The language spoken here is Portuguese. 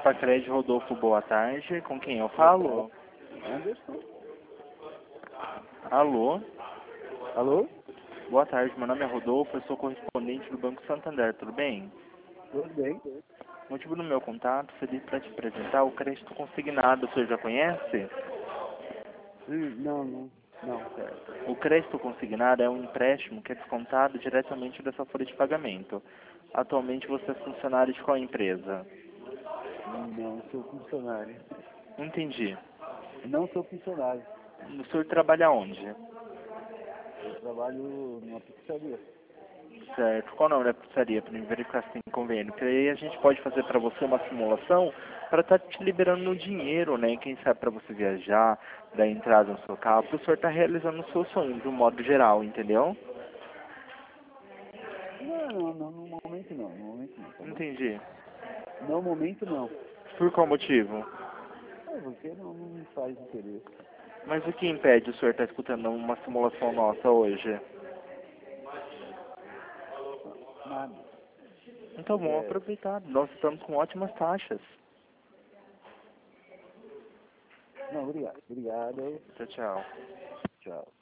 Pacred Rodolfo, boa tarde. Com quem eu falo? Anderson. Alô? Alô? Boa tarde, meu nome é Rodolfo, eu sou correspondente do Banco Santander, tudo bem? Tudo bem? O motivo do meu contato seria para te apresentar o crédito consignado, você já conhece? Não. O crédito consignado é um empréstimo que é descontado diretamente da sua folha de pagamento. Atualmente você é funcionário de qual empresa? Não sou funcionário. Não entendi. Não sou funcionário. O senhor trabalha onde? Eu trabalho numa pizzaria. Certo. Qual o nome da pizzaria para verificar se tem convênio? Porque aí a gente pode fazer para você uma simulação para estar te liberando no dinheiro, né? Quem sabe para você viajar, dar entrada no seu carro, para o senhor estar realizando o seu sonho de um modo geral, entendeu? Não, no momento não. No momento não, tá Não bom? entendi. No momento não. Por qual motivo? É, você não me faz interesse. Mas o que impede o senhor estar escutando uma simulação nossa hoje? Nada. Então vamos É, aproveitar. Nós estamos com ótimas taxas. não, obrigado. Obrigado. Tchau, tchau. Tchau.